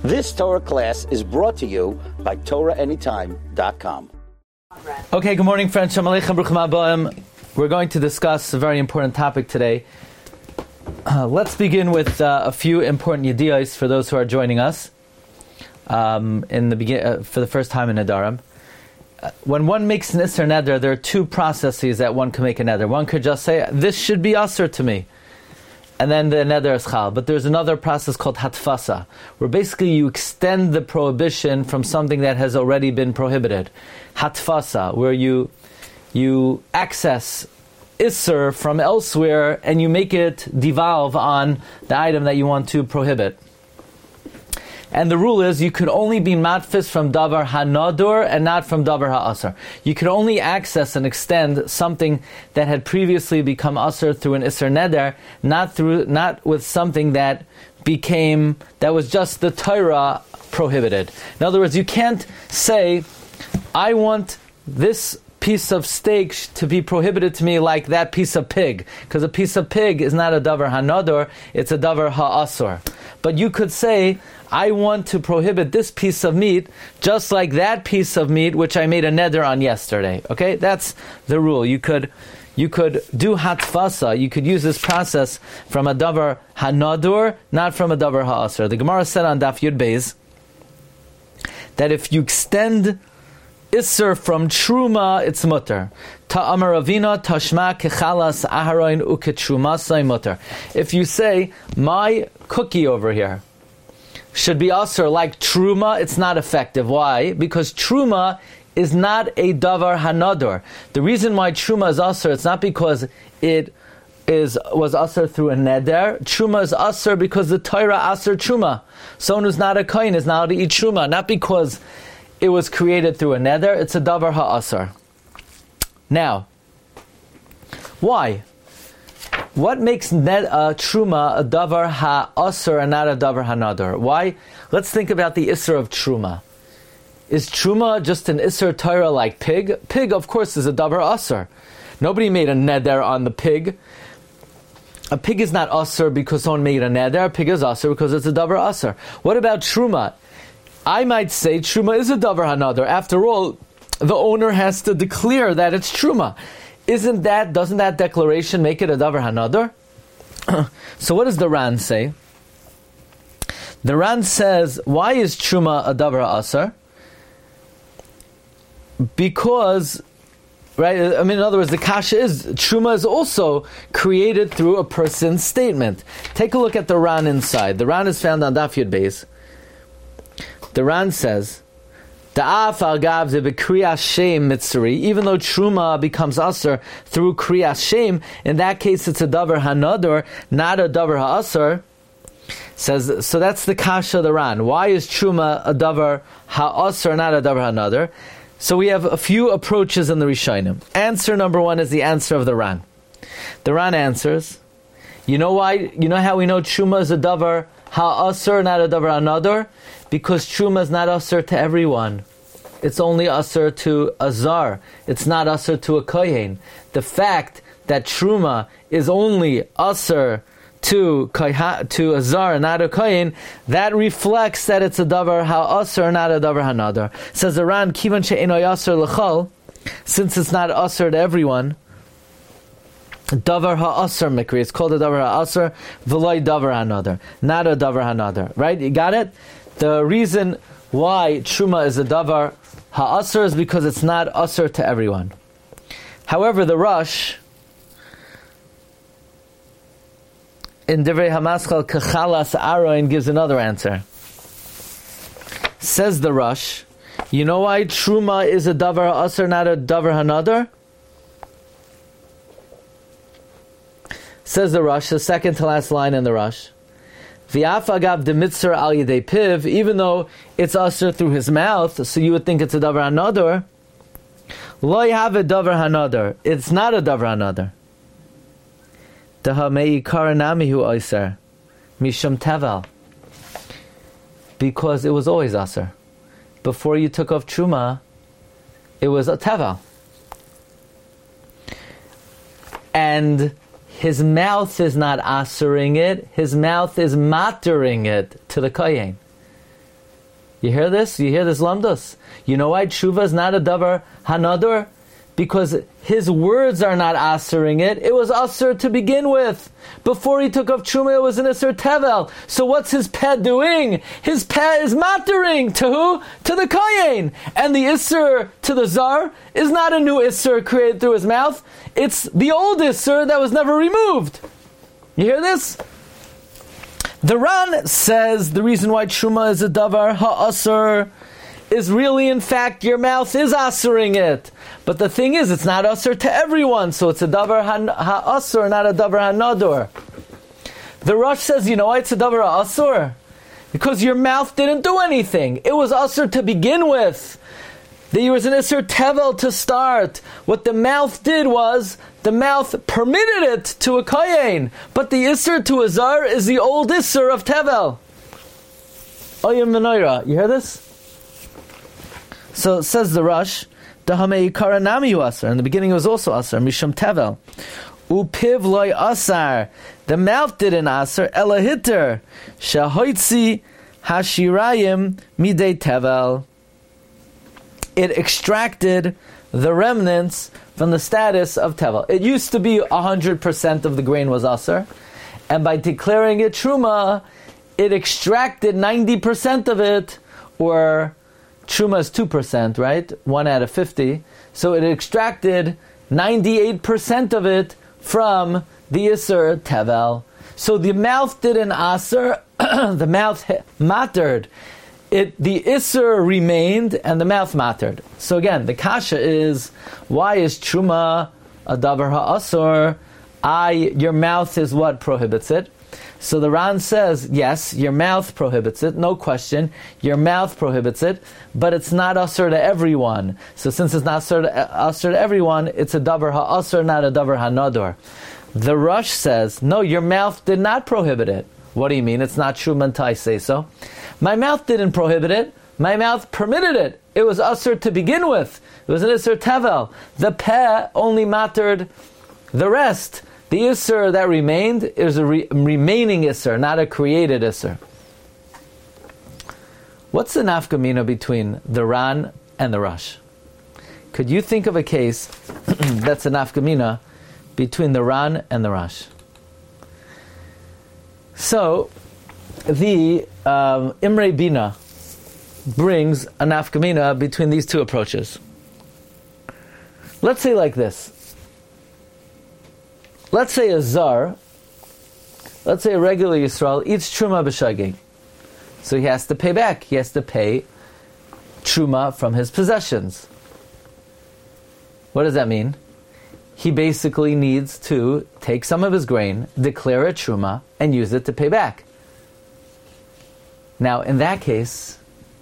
This Torah class is brought to you by TorahAnytime.com. Okay, good morning, friends. Shalom Aleichem, Bruchim Habayim. We're going to discuss a very important topic today. Let's begin with a few important yediyos for those who are joining us for the first time in Nedarim. When one makes an Isser Neder, there are two processes that one can make a Neder. One could just say, this should be Asr to me, and then the Neder is Chal. But there's another process called Hatfasa, where basically you extend the prohibition from something that has already been prohibited. Hatfasa, where you access Isser from elsewhere and you make it devolve on the item that you want to prohibit. And the rule is you could only be matfis from davar hanadur and not from davar ha'asr. You could only access and extend something that had previously become asr through an isser neder, not with something that was just the Torah prohibited. In other words, you can't say, I want this piece of steak to be prohibited to me like that piece of pig, because a piece of pig is not a davar hanadur, it's a davar ha'asr. But you could say, I want to prohibit this piece of meat just like that piece of meat which I made a neder on yesterday. Okay, that's the rule. You could do hatfasa. You could use this process from a davar hanadur, not from a davar ha'asr. The Gemara said on Daf Yud Beis that if you extend Isser from Truma, it's mutter. Ta'amar Ravina tashma kechalas aharoin uketrumasai mutter. If you say, my cookie over here should be Asr like Truma, it's not effective. Why? Because Truma is not a davar hanadur. The reason why Truma is Asr, it's not because it was Asr through a neder. Truma is Asr because the Torah Asr Truma. Someone who's not a kohen is not allowed to eat Truma, not because it was created through a neder. It's a davar ha'asr. Now, why? What makes truma a davar ha'asr and not a davar ha'nadar? Why? Let's think about the isser of truma. Is truma just an isser Torah like pig? Pig, of course, is a davar asr. Nobody made a neder on the pig. A pig is not asr because someone made a neder. A pig is asr because it's a davar asr. What about truma? I might say truma is a davar hanadar. After all, the owner has to declare that it's truma. Doesn't that declaration make it a davar hanadar? So what does the Ran say? The Ran says, why is truma a davar asar? Because, right? I mean, in other words, the kasha is truma is also created through a person's statement. Take a look at the Ran inside. The Ran is found on Daf Yud Beis. The Ran says, even though truma becomes asr through kriyas shem, in that case it's a davar hanadar, not a davar ha'asr. Says, so that's the kasha of the Ran. Why is truma a davar ha'asr, not a davar hanadar? So we have a few approaches in the Rishonim. Answer number one is the answer of the Ran. The Ran answers, you know why? You know how we know truma is a davar ha'asr, not a davar hanadar? Because truma is not asr to everyone. It's only asr to a zar. It's not asr to a kohen. The fact that truma is only asr to a zar and not a kohen, that reflects that it's a davar ha'asr, not a davar hanadar. Says the Ran, kivan she'eno asr l'chol, since it's not asr to everyone, davar ha'asr mikri. It's called a davar ha'asr, v'loy davar hanadar, not a davar hanadar. Right? You got it? The reason why truma is a davar ha'asr is because it's not asr to everyone. However, the Rosh in Divrei Hamaschal Kechalas Aroin gives another answer. Says the Rosh, you know why truma is a davar ha'asr, not a davar hanadar? Says the Rosh, the second to last line in the Rosh. V'af agav demitzur al yedei piv, even though it's asr through his mouth, so you would think it's a davar hanadar. Lo have a davar hanadar. It's not a davar hanadar. Dahamei karanamihu oiser mishum tevel, because it was always asr. Before you took off truma, it was a tevel, and his mouth is not asering it, his mouth is matering it to the kohen. You hear this? You hear this lamdos? You know why tshuva is not a davar hanador? Because his words are not asering it. It was aser to begin with. Before he took off tshuva, it was an iser tevel. So what's his peh doing? His peh is matering to who? To the kohen. And the iser to the zar is not a new iser created through his mouth. It's the old iser that was never removed. You hear this? The Ran says the reason why truma is a davar ha'asr is really, in fact, your mouth is asering it. But the thing is, it's not asur to everyone, so it's a davar ha'asur, not a davar ha'nador. The Rosh says, you know why it's a davar ha'asur? Because your mouth didn't do anything. It was asur to begin with. There was an isur tevel to start. What the mouth did was, the mouth permitted it to a kohen. But the isur to a zar is the old isur of tevel. Oyim v'noira. You hear this? So it says the Rosh, Dahamei Karanami Asar. In the beginning it was also Asar, Mishum Tevel. Upiv loy Asar. The mouth didn't Asar, Elahiter. Shahoitzi Hashirayim Midei Tevel. It extracted the remnants from the status of Tevel. It used to be 100% of the grain was Asar. And by declaring it Truma, it extracted 90% of it, or Truma is 2%, right? 1 out of 50. So it extracted 98% of it from the Isser Tevel. So the mouth didn't Aser, the mouth mattered. The Isser remained and the mouth mattered. So again, the kasha is, why is Truma a davar ha'asor? Your mouth is what prohibits it. So the Ran says, yes, your mouth prohibits it, no question. Your mouth prohibits it, but it's not asur to everyone. So since it's not asur to everyone, it's a davar ha'asur, not a davar ha'nador. The Rosh says, no, your mouth did not prohibit it. What do you mean? It's not true until I say so. My mouth didn't prohibit it. My mouth permitted it. It was asur to begin with. It was an isur tevel. The peh only mattered the rest. The Isser that remained is a remaining Isser, not a created Isser. What's the nafkamina between the Ran and the Rosh? Could you think of a case that's a nafkamina between the Ran and the Rosh? So, the Imre Bina brings a nafkamina between these two approaches. Let's say like this. Let's say a zar, let's say a regular Yisrael eats truma b'shagig. So he has to pay back. He has to pay truma from his possessions. What does that mean? He basically needs to take some of his grain, declare a truma, and use it to pay back. Now, in that case,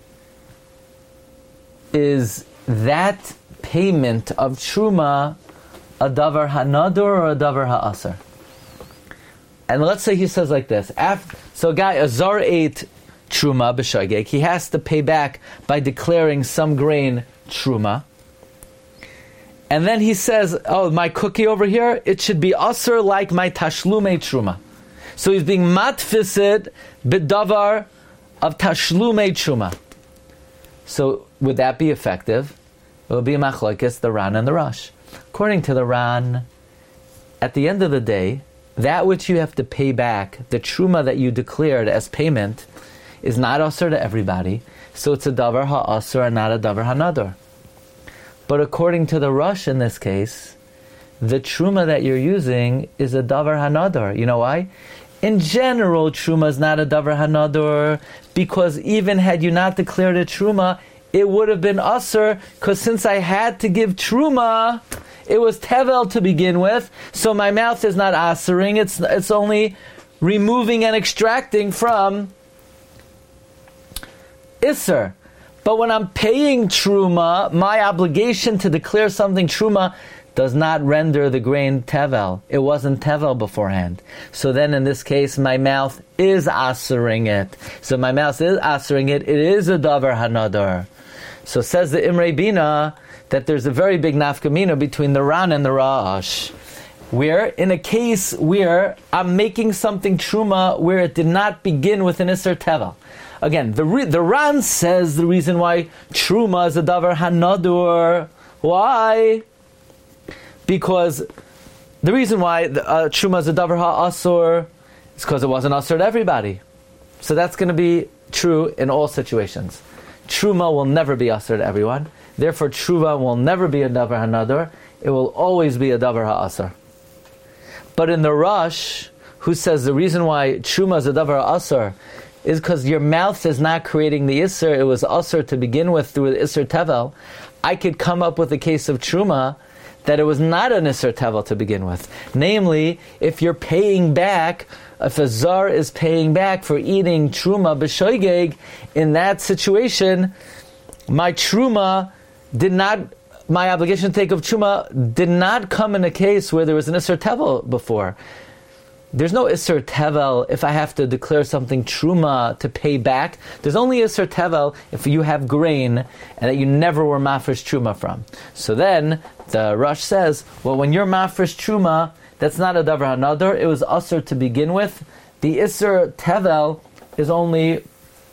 is that payment of truma a davar hanador or a davar ha'asar? And let's say he says like this. So a zar ate truma b'shageg. He has to pay back by declaring some grain truma. And then he says, oh, my cookie over here, it should be asar like my tashlume truma. So he's being matfisid b'davar of tashlume truma. So would that be effective? It would be a machlokes, the Ran and the Rosh. According to the Ran, at the end of the day, that which you have to pay back, the truma that you declared as payment, is not asur to everybody, so it's a davar ha'asur and not a davar ha'nador. But according to the Rosh in this case, the truma that you're using is a davar ha'nador. You know why? In general, truma is not a davar ha'nador, because even had you not declared a truma, it would have been asur, because since I had to give truma, it was tevel to begin with, so my mouth is not asuring, it's only removing and extracting from isser. But when I'm paying truma, my obligation to declare something truma does not render the grain tevel. It wasn't tevel beforehand. So then in this case, my mouth is asuring it. So my mouth is asuring it, it is a davar hanador. So says the Imre Bina that there's a very big nafkamina between the Ran and the Rosh. Where, in a case where I'm making something truma where it did not begin with an Isser Tevel. Again, the Ran says the reason why Truma is a davar hanadur. Why? Because the reason why Truma is a davar ha'asur is because it wasn't asur to everybody. So that's going to be true in all situations. Truma will never be asur to everyone. Therefore, Truva will never be a davar hanadur. It will always be a davar ha'asur. But in the Rosh, who says the reason why Truma is a davar ha'asur is because your mouth is not creating the Isser, it was Asr to begin with through the Isser Tevel, I could come up with a case of Truma that it was not an Isser Tevel to begin with. Namely, if you're paying back, if a Zar is paying back for eating Truma b'shoigeg, in that situation, my obligation to take of Truma did not come in a case where there was an Isser Tevel before. There's no Isser Tevel if I have to declare something Truma to pay back. There's only Isser Tevel if you have grain and that you never were mafresh Truma from. So then, the Rosh says, well, when you're mafresh Truma, that's not a davar hanadur, it was Asr to begin with. The Isser Tevel is only...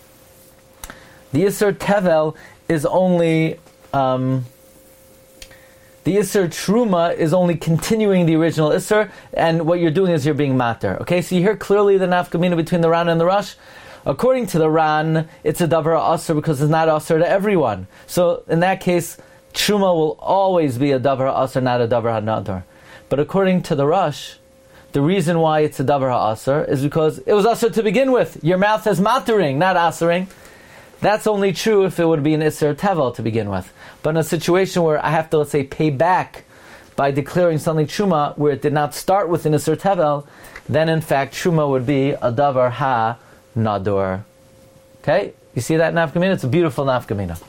The Isser Truma is only continuing the original Isser, and what you're doing is you're being mater. Okay, so you hear clearly the nafkamina between the Ran and the Rosh. According to the Ran, it's a davar asur because it's not asur to everyone. So in that case, Truma will always be a davar asur, not a davar hanadur. But according to the Rosh, the reason why it's a davar asur is because it was asur to begin with. Your mouth is matering, not asuring. That's only true if it would be an Isser Tevel to begin with. But in a situation where I have to, let's say, pay back by declaring something Truma where it did not start with an Isser Tevel, then in fact Truma would be a davar ha-nadur. Okay? You see that nafkamina? It's a beautiful nafkamina.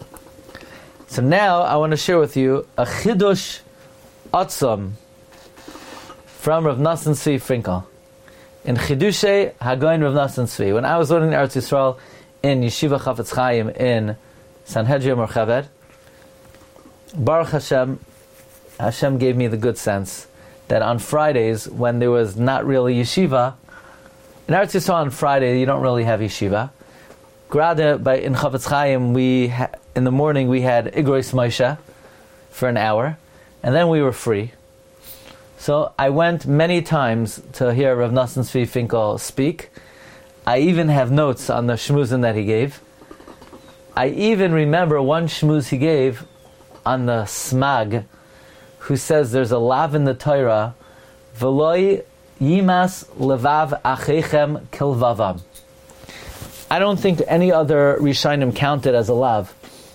So now I want to share with you a chidush atzum from Rav Nosson Tzvi Finkel. In Chidushay Hagoyin Rav Nosson Tzvi. When I was learning Eretz Yisrael in Yeshiva Chafetz Chaim in Sanhedria Merchaved, Baruch Hashem, Hashem gave me the good sense that on Fridays, when there was not really yeshiva, in Eretz Yisrael on Friday, you don't really have yeshiva. Grade, in Chafetz Chaim, in the morning we had Igros Moshe for an hour, and then we were free. So I went many times to hear Rav Nosson Tzvi Finkel speak. I even have notes on the shmuzin that he gave. I even remember one shmuz he gave on the smag, who says there's a lav in the Torah, V'loi yimas levav achechem kilvavam. I don't think any other Rishonim counted as a lav.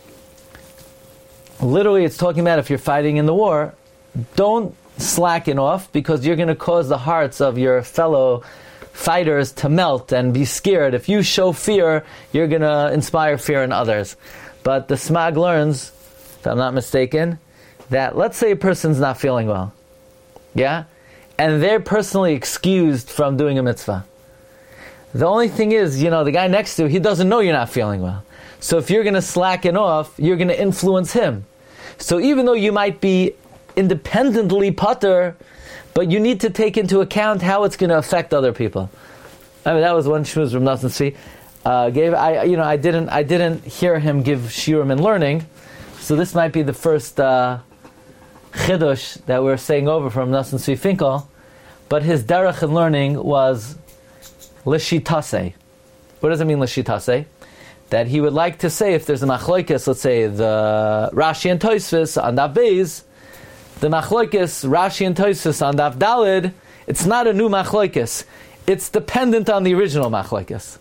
Literally, it's talking about if you're fighting in the war, don't slacken off because you're going to cause the hearts of your fellow fighters to melt and be scared. If you show fear, you're going to inspire fear in others. But the Smag learns, if I'm not mistaken, that let's say a person's not feeling well, yeah? And they're personally excused from doing a mitzvah. The only thing is, the guy next to you, he doesn't know you're not feeling well. So if you're going to slacken off, you're going to influence him. So even though you might be independently pater, but you need to take into account how it's going to affect other people. I mean, that was one shmuz from Nosson Tzvi gave. I didn't hear him give shiurim in learning, so this might be the first chidush that we're saying over from Nosson Tzvi Finkel. But his derech in learning was l'shitase. What does it mean l'shitase? That he would like to say if there's a machlokes, let's say the Rashi and Tosfos on Daf Beis, the machlokes Rashi and Tosfos on Daf Daled, it's not a new machlokes. It's dependent on the original machlokes.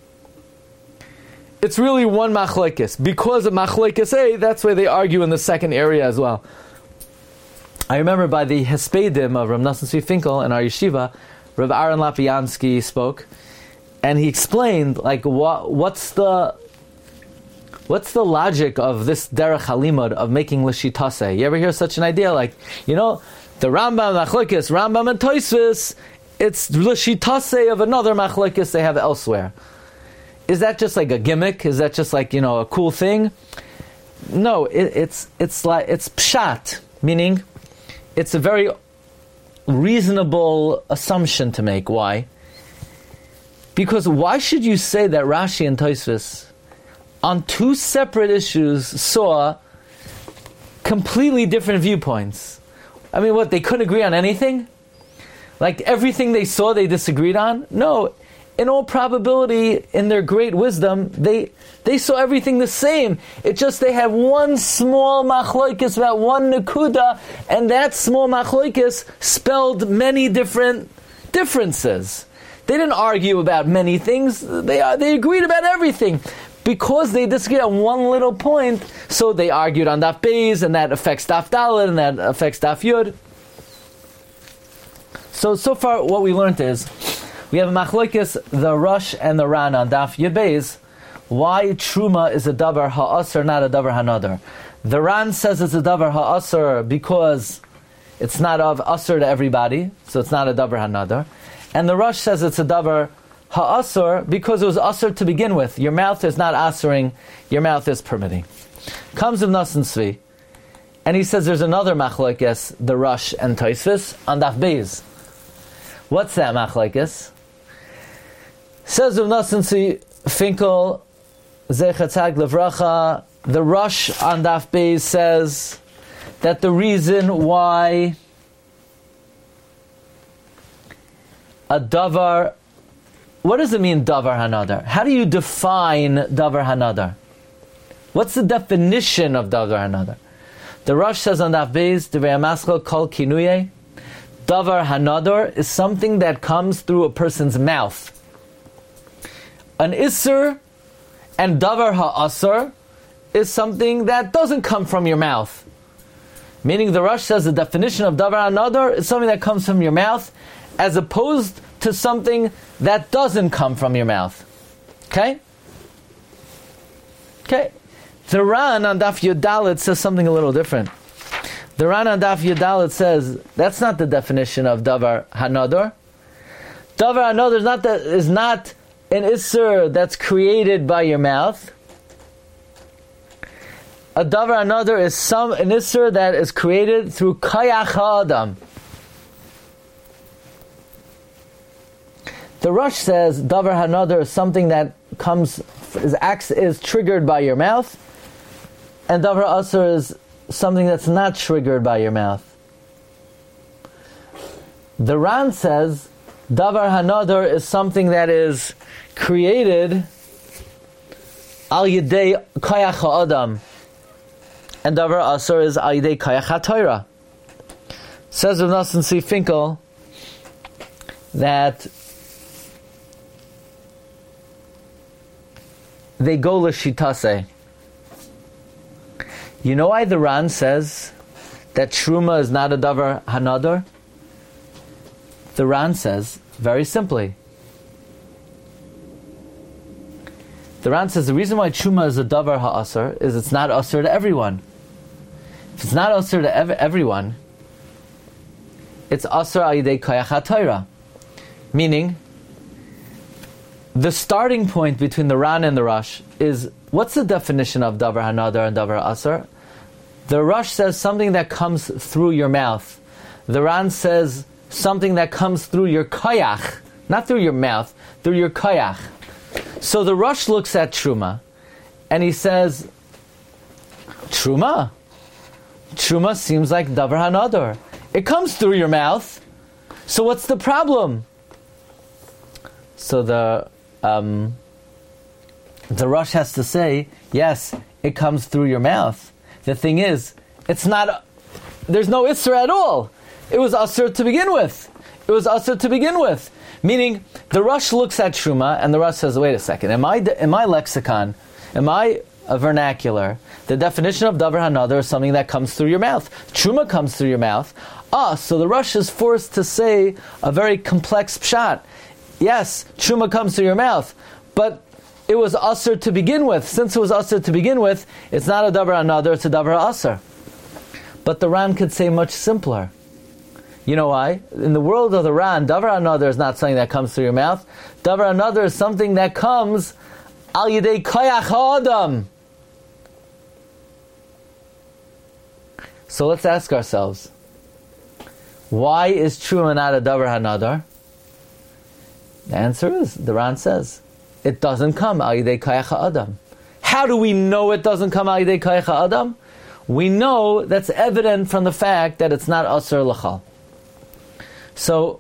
It's really one machlokes. Because of machlokes A, that's why they argue in the second area as well. I remember by the Hespedim of Rav Nosson Tzvi Finkel in our yeshiva, Rav Aaron Lapiansky spoke, and he explained what's the logic of this derech halimud of making l'shitase. You ever hear such an idea? The Rambam machlokes, Rambam and Tosfos, it's l'shitase of another machlokes they have elsewhere. Is that just like a gimmick? Is that just like a cool thing? No, it's pshat, meaning it's a very reasonable assumption to make. Why? Because why should you say that Rashi and Tosfos on two separate issues saw completely different viewpoints? I mean, what, they couldn't agree on anything? Like everything they saw they disagreed on? No. In all probability, in their great wisdom, they saw everything the same. It's just they had one small machloikis about one nekuda, and that small machloikis spelled many different differences. They didn't argue about many things. They agreed about everything. Because they disagreed on one little point, so they argued on Daf Beis, and that affects Daf Dalet, and that affects Daf Yud. So far what we learned is, we have Machlokes, the Rosh and the Ran on Daf Yud Beis, why Truma is a Davar Ha'asr, not a Davar Hanadar. The Ran says it's a Davar Ha'asr because it's not of Asr to everybody, so it's not a Davar Hanadar. And the Rosh says it's a Davar Ha'asr because it was Asr to begin with. Your mouth is not Asring, your mouth is permitting. Comes Ibn Nosson Tzvi, and he says there's another Machlokes, the Rosh and Tosfos, on Daf Beis. What's that Machlokes? Says Ibn Nosson Tzvi, Finkel, Zecher Tzaddik Levracha, the Rosh on Daf Beis says that the reason why a davar, what does it mean davar hanadar? How do you define davar hanadar? What's the definition of davar hanadar? The Rosh says on Daf Beis, Divrei HaMaschal Kol Kinuye, davar hanadar is something that comes through a person's mouth. An isser and davar ha'asr is something that doesn't come from your mouth. Meaning the Rosh says the definition of davar hanadar is something that comes from your mouth, as opposed to something that doesn't come from your mouth. Okay? Okay. The Ran on Daf Yud Dalet says something a little different. The Ran on Daf Yud Dalet says that's not the definition of davar hanadar. Davar hanadar is not an isser that's created by your mouth. A davar hanadar is an isser that is created through kayach ha'adam. The Rosh says davar hanadar is something that is triggered by your mouth, and davar asr is something that's not triggered by your mouth. The Ran says davar hanadar is something that is created al yedei kayach ha'adam, and davar asr is al yedei kayach ha'torah. Says Ibn Nosson Tzvi Finkel that they go l'shitase. You know why the Ran says that Truma is not a davar hanadar? The Ran says, very simply, the Ran says the reason why Truma is a davar ha'asr is it's not asr to everyone. If it's not asr to everyone, it's asr al yedei kayach ha'torah. Meaning, the starting point between the Ran and the Rosh is, what's the definition of davar hanadar and davar asr? The Rosh says something that comes through your mouth. The Ran says something that comes through your kayach, not through your mouth, through your kayach. So the Rosh looks at Truma, and he says, Truma seems like davar hanadar. It comes through your mouth. So what's the problem? So the Rosh has to say, yes, it comes through your mouth. The thing is, there's no Isra at all. It was Asr to begin with. Meaning, the Rosh looks at Truma, and the Rosh says, wait a second, in my lexicon, in my vernacular, the definition of davar hanadar is something that comes through your mouth. Truma comes through your mouth. So the Rosh is forced to say a very complex pshat. Yes, Truma comes through your mouth, but it was Asr to begin with. Since it was Asr to begin with, it's not a davar hanadar, it's a davar asr. But the Ran could say much simpler. You know why? In the world of the Ran, davar hanadar is not something that comes through your mouth. Davar hanadar is something that comes al yedei kayach ha'adam. So let's ask ourselves, why is Truma not a davar hanadar? The answer is, the Ran says, it doesn't come al yidei koyach ha'adam. How do we know it doesn't come al yidei koyach ha'adam? We know that's evident from the fact that it's not asur l'chal. So,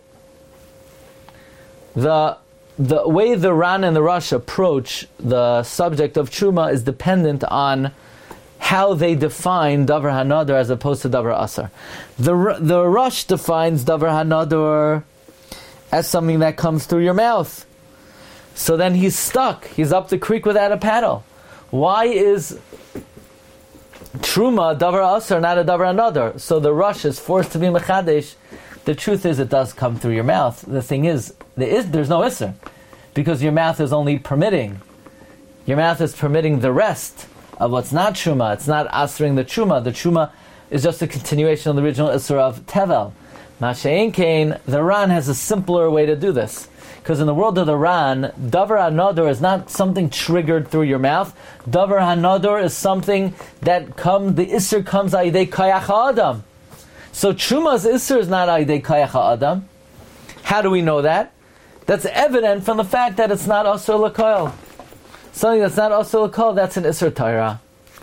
the way the Ran and the Rosh approach the subject of Truma is dependent on how they define Davar HaNadar as opposed to Davar Asar. The Rosh defines Davar HaNadar as something that comes through your mouth. So then he's stuck. He's up the creek without a paddle. Why is Truma Davar Asar, not a Davar HaNadar? So the Rosh is forced to be Mechadesh. The truth is it does come through your mouth. The thing is, there's no Isser. Because your mouth is only permitting. Your mouth is permitting the rest of what's not Truma. It's not asering the Truma. The Truma is just a continuation of the original Isser of Tevel. Masha'en Kain, the Ran has a simpler way to do this. Because in the world of the Ran, Davar HaNadar is not something triggered through your mouth. Davar HaNadar is something that the Isser comes al yidei koyach ha'adam. So Truma's Isser is not al yidei koyach ha'adam. How do we know that? That's evident from the fact that it's not asur l'kol. Something that's not asur l'kol, that's an Isser Torah.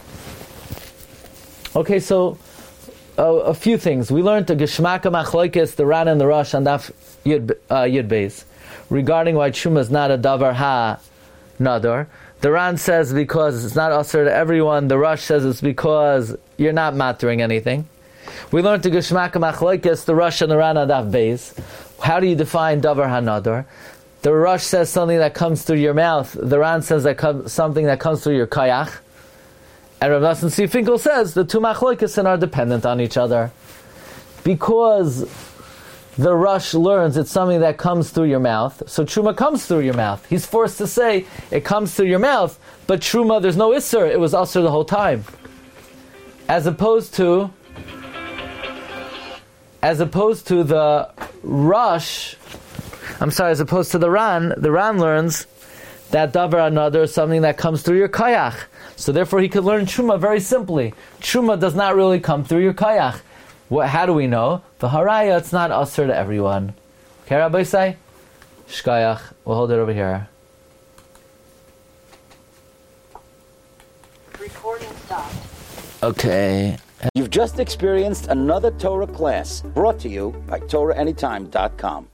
Okay, so a few things. We learned the Geshmaka Machloikis, the Ran and the Rosh on Daf Yud Beis, regarding why Truma is not a Davar HaNadar. The Ran says because it's not asur to everyone. The Rosh says it's because you're not mattering anything. We learned the Geshmaka Machloikis, the Rosh and the Ran on Daf Beis. How do you define Davar HaNadar? The Rosh says something that comes through your mouth. The Ran says something that comes through your kayach. And Rav Nosson Tzvi Finkel says the two machlokesin are dependent on each other. Because the Rosh learns it's something that comes through your mouth, so Truma comes through your mouth. He's forced to say it comes through your mouth, but Truma, there's no Isser, it was Asr the whole time. As opposed to the Rosh, as opposed to the Ran learns that Davar HaNadar is something that comes through your kayach. So therefore he could learn Truma very simply. Truma does not really come through your kayach. How do we know? The haraya, it's not Asr to everyone. Okay, Rabbi say? Shkayach. We'll hold it over here. Recording stopped. Okay. You've just experienced another Torah class brought to you by TorahAnytime.com.